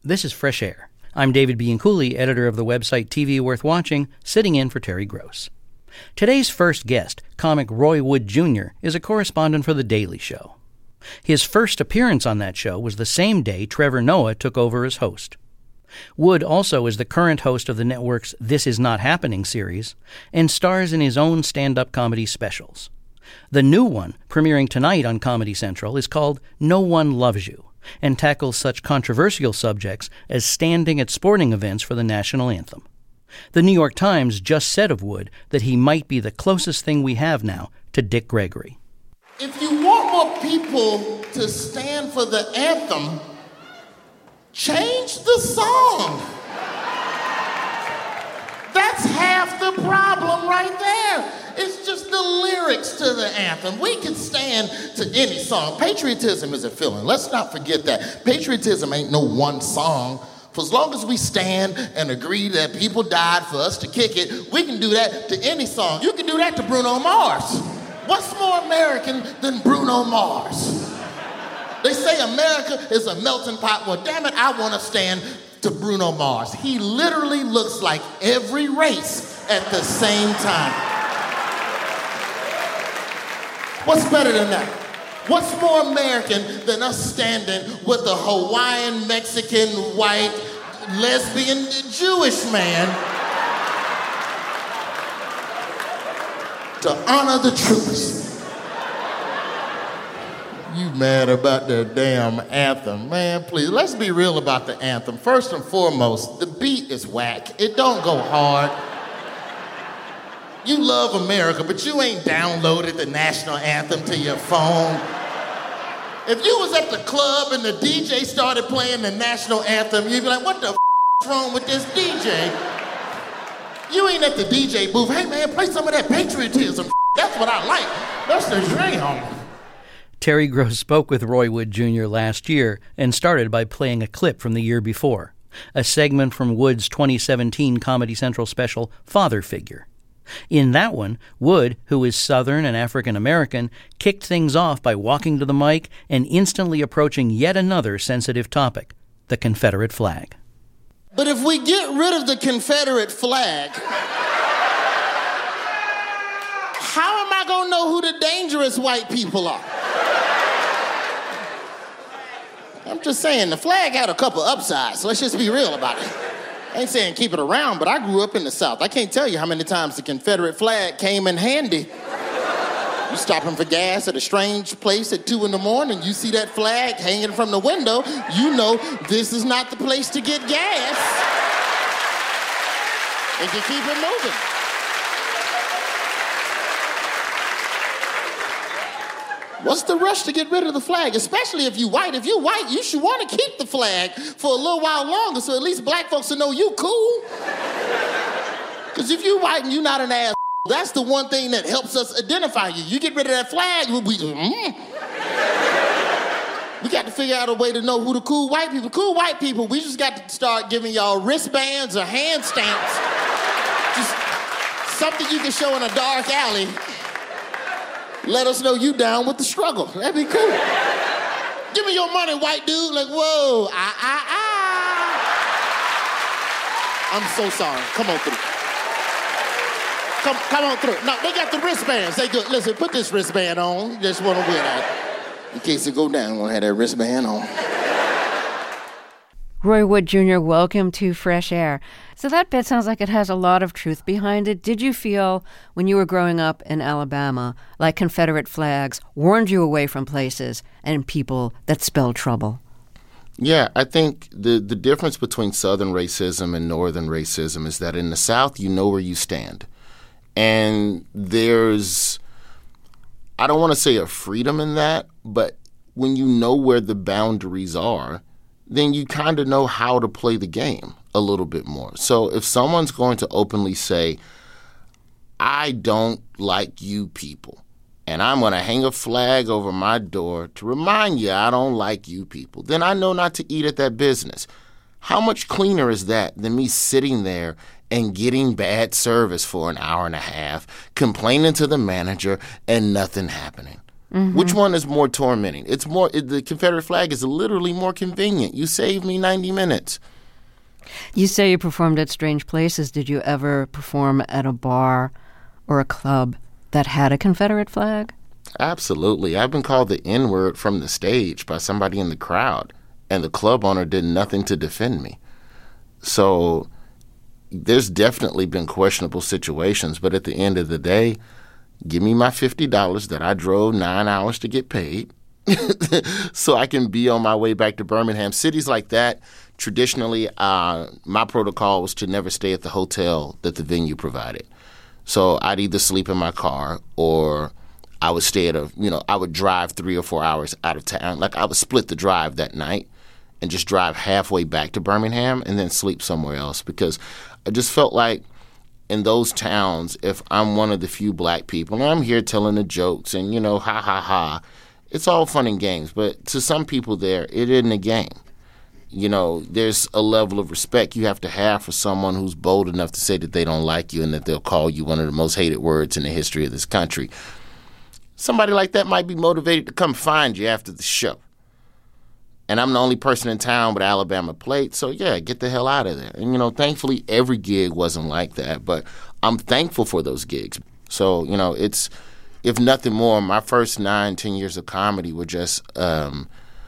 This is Fresh Air. I'm David Bianculli, editor of the website TV Worth Watching, sitting in for Terry Gross. Today's first guest, comic Roy Wood Jr., is a correspondent for The Daily Show. His first appearance on that show was the same day Trevor Noah took over as host. Wood also is the current host of the network's This Is Not Happening series and stars in his own stand-up comedy specials. The new one, premiering tonight on Comedy Central, is called No One Loves You and tackles such controversial subjects as standing at sporting events for the national anthem. The New York Times just said of Wood that he might be the closest thing we have now to Dick Gregory. If you want more people to stand for the anthem, change the song. That's half the problem right there. It's just the lyrics to the anthem. We can stand to any song. Patriotism is a feeling. Let's not forget that. Patriotism ain't no one song. For as long as we stand and agree that people died for us to kick it, we can do that to any song. You can do that to Bruno Mars. What's more American than Bruno Mars? They say America is a melting pot. Well, damn it, I want to stand to Bruno Mars. He literally looks like every race at the same time. What's better than that? What's more American than us standing with a Hawaiian, Mexican, white, lesbian, Jewish man to honor the troops? You mad about the damn anthem. Man, please, let's be real about the anthem. First and foremost, the beat is whack. It don't go hard. You love America, but you ain't downloaded the national anthem to your phone. If you was at the club and the DJ started playing the national anthem, you'd be like, what the is wrong with this DJ? You ain't at the DJ booth. Hey, man, play some of that patriotism. That's what I like. That's the jam. Terry Gross spoke with Roy Wood Jr. last year and started by playing a clip from the year before, a segment from Wood's 2017 Comedy Central special, Father Figure. In that one, Wood, who is Southern and African-American, kicked things off by walking to the mic and instantly approaching yet another sensitive topic, the Confederate flag. But if we get rid of the Confederate flag, how am I going to know who the dangerous white people are? I'm just saying, the flag had a couple upsides, so let's just be real about it. I ain't saying keep it around, but I grew up in the South. I can't tell you how many times the Confederate flag came in handy. You stopping for gas at a strange place at 2 a.m, you see that flag hanging from the window, you know this is not the place to get gas. And you keep it moving. What's the rush to get rid of the flag? Especially if you're white. If you're white, you should want to keep the flag for a little while longer so at least black folks will know you cool. Because if you're white and you're not an ass, that's the one thing that helps us identify you. You get rid of that flag, we got to figure out a way to know who the cool white people. Cool white people, we just got to start giving y'all wristbands or hand stamps. Just something you can show in a dark alley. Let us know you down with the struggle. That'd be cool. Give me your money, white dude. Like, whoa, I'm so sorry. Come on through. Come on through. No, they got the wristbands. They good. Listen, put this wristband on. Just want to wear that. In case it go down, we're going to have that wristband on. Roy Wood Jr., welcome to Fresh Air. So that bit sounds like it has a lot of truth behind it. Did you feel, when you were growing up in Alabama, like Confederate flags warned you away from places and people that spelled trouble? Yeah, I think the difference between Southern racism and Northern racism is that in the South, you know where you stand. And there's, I don't want to say a freedom in that, but when you know where the boundaries are, then you kind of know how to play the game a little bit more. So if someone's going to openly say, I don't like you people, and I'm going to hang a flag over my door to remind you I don't like you people, then I know not to eat at that business. How much cleaner is that than me sitting there and getting bad service for an hour and a half, complaining to the manager, and nothing happening? Which one is more tormenting? The Confederate flag is literally more convenient. You saved me 90 minutes. You say you performed at strange places. Did you ever perform at a bar or a club that had a Confederate flag? Absolutely. I've been called the N-word from the stage by somebody in the crowd, and the club owner did nothing to defend me. So there's definitely been questionable situations, but at the end of the day, give me my $50 that I drove 9 hours to get paid so I can be on my way back to Birmingham. Cities like that, traditionally, my protocol was to never stay at the hotel that the venue provided. So I'd either sleep in my car or I would stay I would drive 3 or 4 hours out of town. Like I would split the drive that night and just drive halfway back to Birmingham and then sleep somewhere else, because I just felt like in those towns, if I'm one of the few black people, and I'm here telling the jokes and, ha, ha, ha, it's all fun and games. But to some people there, it isn't a game. There's a level of respect you have to have for someone who's bold enough to say that they don't like you and that they'll call you one of the most hated words in the history of this country. Somebody like that might be motivated to come find you after the show. And I'm the only person in town with Alabama plate, so yeah, get the hell out of there. And, thankfully, every gig wasn't like that, but I'm thankful for those gigs. So, it's, if nothing more, my first 9-10 years of comedy were just a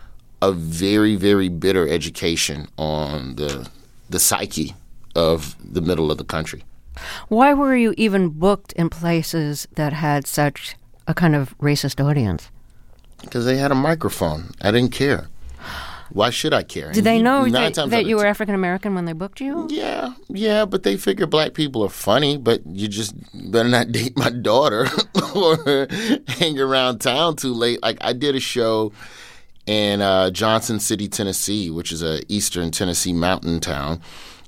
very, very bitter education on the psyche of the middle of the country. Why were you even booked in places that had such a kind of racist audience? Because they had a microphone. I didn't care. Why should I care? Did they know that you were African American when they booked you? Yeah, but they figure black people are funny, but you just better not date my daughter or hang around town too late. Like I did a show in Johnson City, Tennessee, which is a eastern Tennessee mountain town,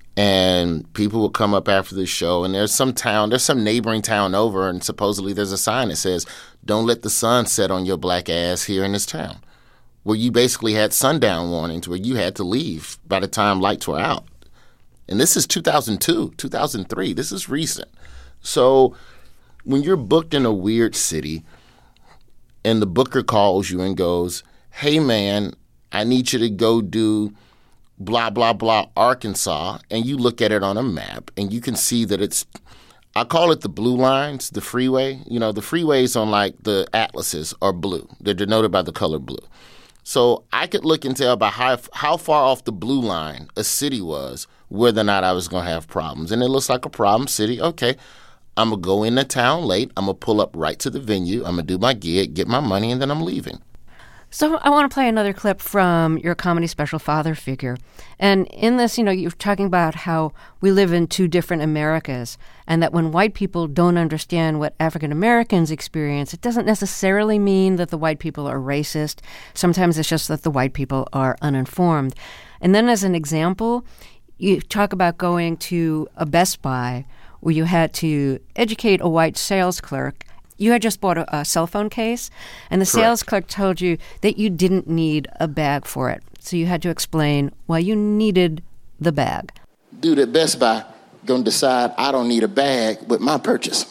and people would come up after the show, and there's some neighboring town over, and supposedly there's a sign that says, "Don't let the sun set on your black ass here in this town," where you basically had sundown warnings where you had to leave by the time lights were out. And this is 2002, 2003. This is recent. So when you're booked in a weird city and the booker calls you and goes, "Hey, man, I need you to go do blah, blah, blah, Arkansas," and you look at it on a map and you can see that it's, I call it the blue lines, the freeway. The freeways on like the atlases are blue. They're denoted by the color blue. So I could look and tell by how far off the blue line a city was, whether or not I was going to have problems. And it looks like a problem city. Okay, I'm going to go into town late. I'm going to pull up right to the venue. I'm going to do my gig, get my money, and then I'm leaving. So I want to play another clip from your comedy special, Father Figure. And in this, you're talking about how we live in two different Americas, and that when white people don't understand what African Americans experience, it doesn't necessarily mean that the white people are racist. Sometimes it's just that the white people are uninformed. And then as an example, you talk about going to a Best Buy where you had to educate a white sales clerk. You had just bought a cell phone case, and the sales clerk told you that you didn't need a bag for it. So you had to explain why you needed the bag. Dude at Best Buy gonna decide I don't need a bag with my purchase.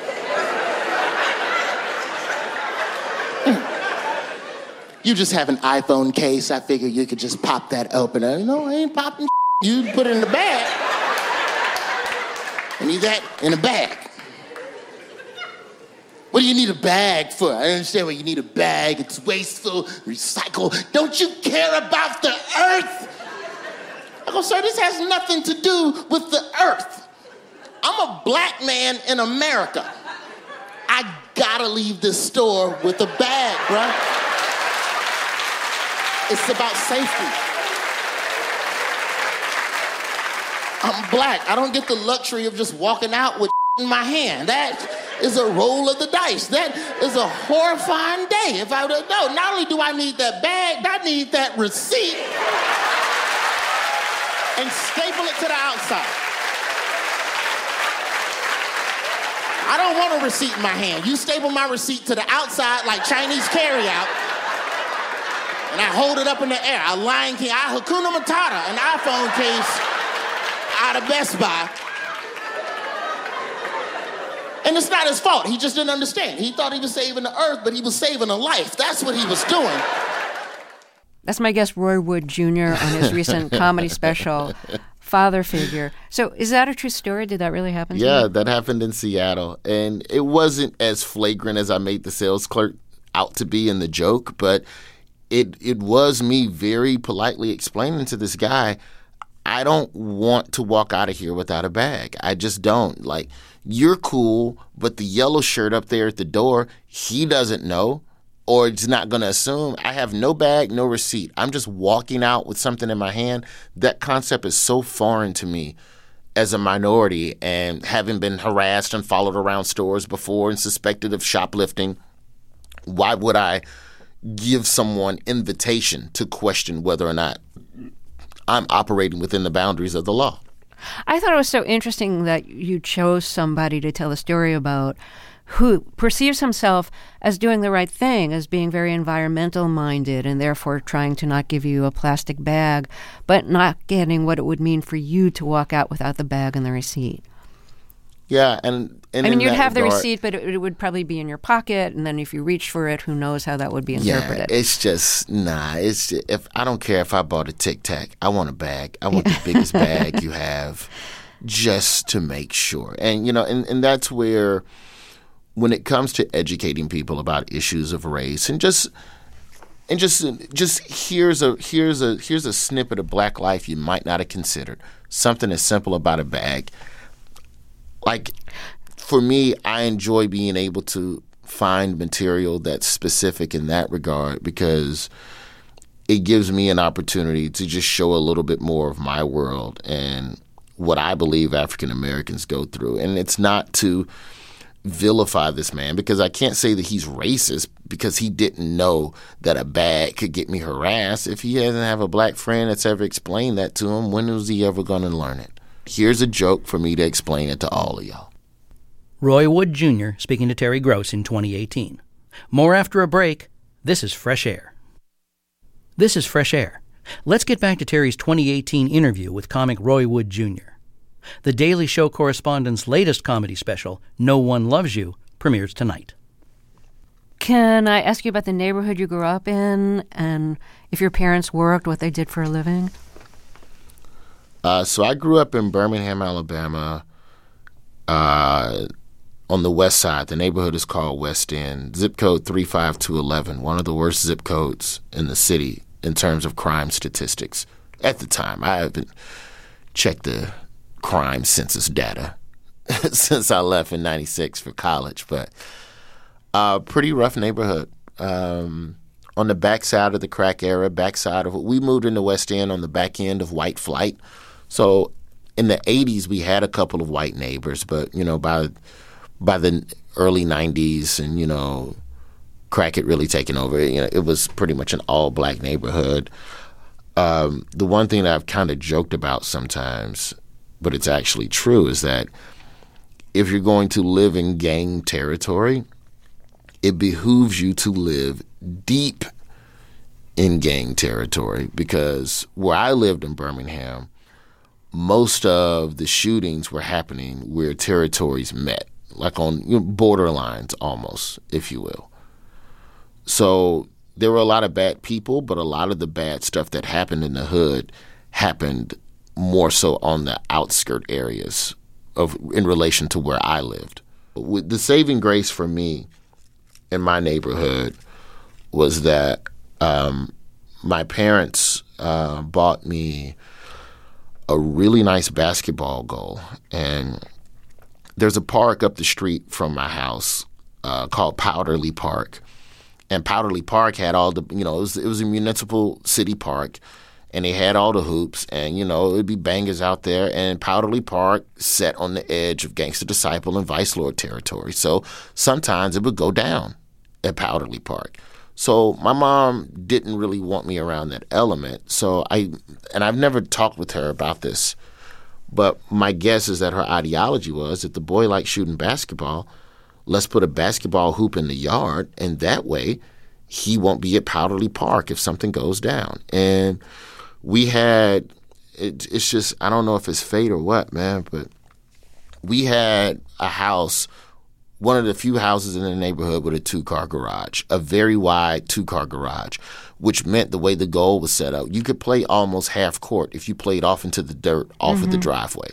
You just have an iPhone case. I figure you could just pop that open. I ain't popping. You put it in the bag. I need that in a bag. What do you need a bag for? I understand why you need a bag. It's wasteful, recycle. Don't you care about the earth? I go, sir, this has nothing to do with the earth. I'm a black man in America. I gotta leave this store with a bag, bruh. It's about safety. I'm black. I don't get the luxury of just walking out with in my hand. That is a roll of the dice. That is a horrifying day. If I would know, not only do I need that bag, I need that receipt and staple it to the outside. I don't want a receipt in my hand. You staple my receipt to the outside like Chinese carryout, and I hold it up in the air. A Lion King, Hakuna Matata, an iPhone case out of Best Buy. And it's not his fault. He just didn't understand. He thought he was saving the earth, but he was saving a life. That's what he was doing. That's my guest, Roy Wood Jr., on his recent comedy special, Father Figure. So is that a true story? Did that really happen to you? Yeah, that happened in Seattle. And it wasn't as flagrant as I made the sales clerk out to be in the joke, but it was me very politely explaining to this guy, I don't want to walk out of here without a bag. I just don't. Like, you're cool, but the yellow shirt up there at the door, he doesn't know. Or it's not going to assume. I have no bag, no receipt. I'm just walking out with something in my hand. That concept is so foreign to me as a minority, and having been harassed and followed around stores before and suspected of shoplifting. Why would I give someone invitation to question whether or not I'm operating within the boundaries of the law? I thought it was so interesting that you chose somebody to tell a story about who perceives himself as doing the right thing, as being very environmental minded, and therefore trying to not give you a plastic bag, but not getting what it would mean for you to walk out without the bag and the receipt. Yeah, and I mean, you'd have the receipt, but it would probably be in your pocket, and then if you reached for it, who knows how that would be interpreted. Yeah, it's just, It's just, if I don't care if I bought a Tic Tac, I want a bag. I want the biggest bag you have, just to make sure. And and that's where, when it comes to educating people about issues of race, and just here's a snippet of Black life you might not have considered. Something as simple about a bag. Like, for me, I enjoy being able to find material that's specific in that regard, because it gives me an opportunity to just show a little bit more of my world and what I believe African Americans go through. And it's not to vilify this man, because I can't say that he's racist because he didn't know that a bag could get me harassed. If he doesn't have a Black friend that's ever explained that to him, when was he ever going to learn it? Here's a joke for me to explain it to all of y'all. Roy Wood Jr. speaking to Terry Gross in 2018. More after a break. This is Fresh Air. This is Fresh Air. Let's get back to Terry's 2018 interview with comic Roy Wood Jr. The Daily Show correspondent's latest comedy special, No One Loves You, premieres tonight. Can I ask you about the neighborhood you grew up in, and if your parents worked, what they did for a living? So I grew up in Birmingham, Alabama, on the west side. The neighborhood is called West End, zip code 35211, one of the worst zip codes in the city in terms of crime statistics. At the time, I haven't checked the crime census data since I left in 96 for college, but pretty rough neighborhood. On the backside of the crack era, we moved into West End on the back end of white flight. So in the 80s, we had a couple of white neighbors, but, by the early 90s and, crack had really taken over, it was pretty much an all-Black neighborhood. The one thing that I've kind of joked about sometimes, but it's actually true, is that if you're going to live in gang territory, it behooves you to live deep in gang territory, because where I lived in Birmingham, most of the shootings were happening where territories met, like on borderlines almost, if you will. So there were a lot of bad people, but a lot of the bad stuff that happened in the hood happened more so on the outskirt areas in relation to where I lived. With the saving grace for me in my neighborhood was that my parents bought me a really nice basketball goal. And there's a park up the street from my house called Powderly Park. And Powderly Park had all the, it was a municipal city park, and they had all the hoops, and, it would be bangers out there. And Powderly Park sat on the edge of Gangsta Disciple and Vice Lord territory. So sometimes it would go down at Powderly Park. So my mom didn't really want me around that element. So I've never talked with her about this, but my guess is that her ideology was, if the boy likes shooting basketball, let's put a basketball hoop in the yard, and that way he won't be at Powderly Park if something goes down. And we had, it's just, I don't know if it's fate or what, man, but we had a house one of the few houses in the neighborhood with a 2-car garage, a very wide 2-car garage, which meant the way the goal was set up, you could play almost half court if you played off into the dirt off of the driveway.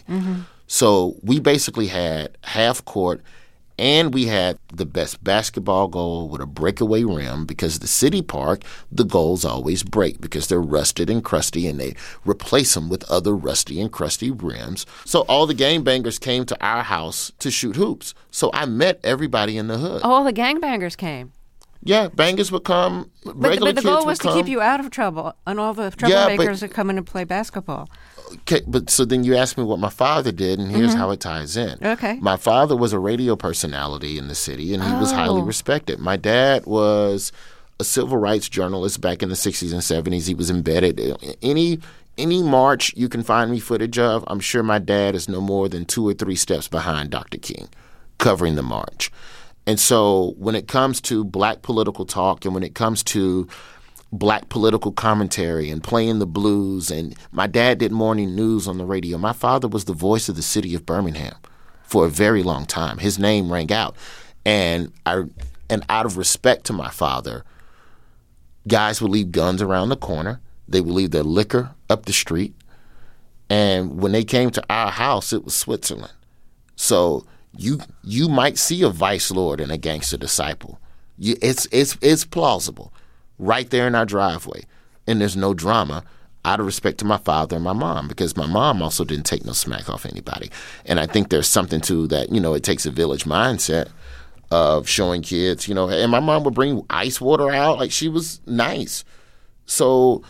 So we basically had half court, and we had the best basketball goal with a breakaway rim, because the city park, the goals always break because they're rusted and crusty, and they replace them with other rusty and crusty rims. So all the gangbangers came to our house to shoot hoops. So I met everybody in the hood. All the gangbangers came. Yeah, bangers would come. Regular But the kids goal would was to come. keep you out of trouble, and all the troublemakers would come in and play basketball. Okay, but so then you asked me what my father did, and here's how it ties in. Okay. My father was a radio personality in the city, and he was highly respected. My dad was a civil rights journalist back in the 60s and 70s. He was embedded. Any march you can find me footage of, I'm sure my dad is no more than 2 or 3 steps behind Dr. King, covering the march. And so when it comes to black political talk, and when it comes to black political commentary and playing the blues, and my dad did morning news on the radio. My father was the voice of the city of Birmingham for a very long time. His name rang out. And out of respect to my father, guys would leave guns around the corner. They would leave their liquor up the street. And when they came to our house, it was Switzerland. So you might see a vice lord and a gangster disciple. It's plausible. Right there in our driveway. And there's no drama, out of respect to my father and my mom, because my mom also didn't take no smack off anybody. And I think there's something to that, it takes a village mindset of showing kids, and my mom would bring ice water out. Like, she was nice. So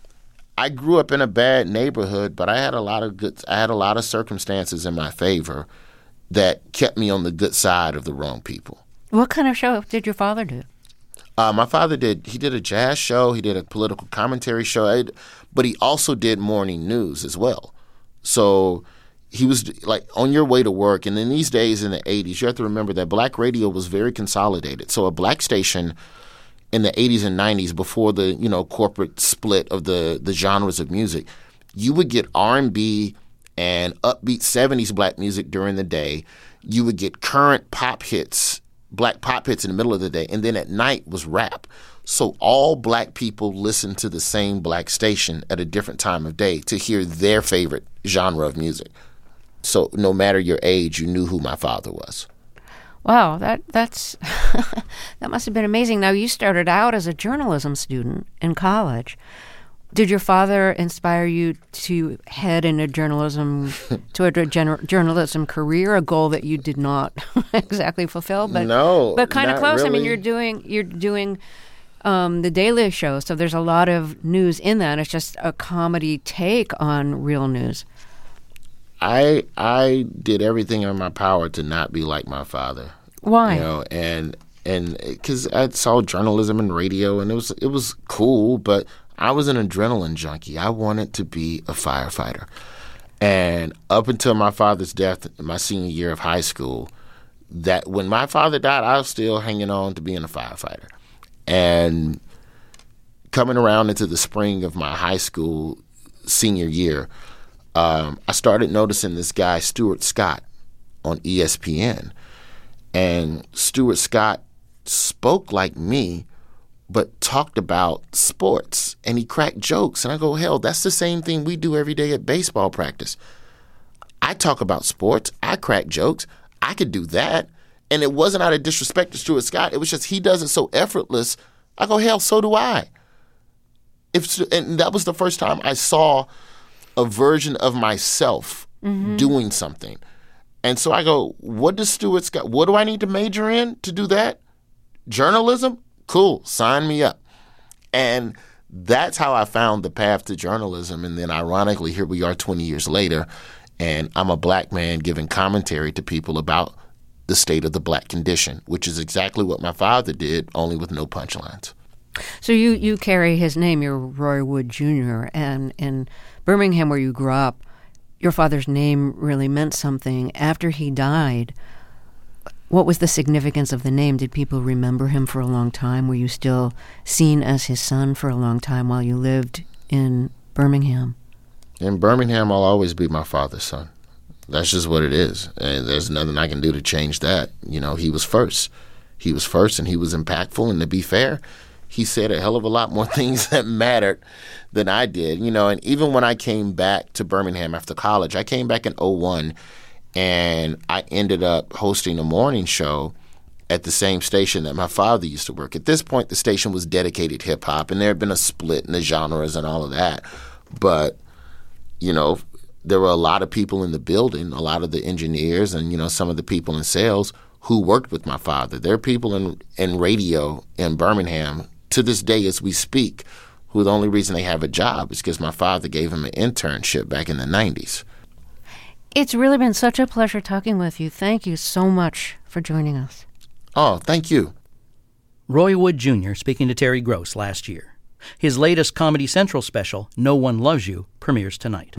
I grew up in a bad neighborhood, but I had a lot of circumstances in my favor that kept me on the good side of the wrong people. What kind of show did your father do? My father did a jazz show, he did a political commentary show, but he also did morning news as well. So he was like on your way to work. And in these days in the 80s, you have to remember that black radio was very consolidated. So a black station in the 80s and 90s, before the corporate split of the genres of music, you would get R&B and upbeat 70s black music during the day. You would get current pop hits, black pop hits in the middle of the day, and then at night was rap. So all black people listened to the same black station at a different time of day to hear their favorite genre of music. So no matter your age, you knew who my father was. Wow, that's that must have been amazing. Now, you started out as a journalism student in college. Did your father inspire you to head in a journalism journalism career, a goal that you did not exactly fulfill? But no, but kind of close. Really. I mean, you're doing the Daily Show, so there's a lot of news in that. It's just a comedy take on real news. I did everything in my power to not be like my father. Why? And because I saw journalism and radio, and it was cool, but I was an adrenaline junkie. I wanted to be a firefighter. And up until my father's death in my senior year of high school, that when my father died, I was still hanging on to being a firefighter. And coming around into the spring of my high school senior year, I started noticing this guy, Stuart Scott, on ESPN. And Stuart Scott spoke like me, but talked about sports, and he cracked jokes. And I go, hell, that's the same thing we do every day at baseball practice. I talk about sports. I crack jokes. I could do that. And it wasn't out of disrespect to Stuart Scott. It was just he does it so effortless. I go, hell, so do I. And that was the first time I saw a version of myself doing something. And so I go, what does Stuart Scott, what do I need to major in to do that? Journalism? Cool, sign me up. And that's how I found the path to journalism. And then ironically, here we are 20 years later, and I'm a black man giving commentary to people about the state of the black condition, which is exactly what my father did, only with no punchlines. So you carry his name, you're Roy Wood Jr., and in Birmingham, where you grew up, your father's name really meant something. After he died, what was the significance of the name? Did people remember him for a long time? Were you still seen as his son for a long time while you lived in Birmingham? In Birmingham, I'll always be my father's son. That's just what it is. And there's nothing I can do to change that. You know, he was first. He was first, and he was impactful. And to be fair, he said a hell of a lot more things that mattered than I did. You know, and even when I came back to Birmingham after college, I came back in 2001, and I ended up hosting a morning show at the same station that my father used to work. At this point, the station was dedicated hip-hop, and there had been a split in the genres and all of that. But, you know, there were a lot of people in the building, a lot of the engineers and, you know, some of the people in sales who worked with my father. There are people in radio in Birmingham to this day as we speak who the only reason they have a job is because my father gave them an internship back in the 90s. It's really been such a pleasure talking with you. Thank you so much for joining us. Oh, thank you. Roy Wood Jr. speaking to Terry Gross last year. His latest Comedy Central special, No One Loves You, premieres tonight.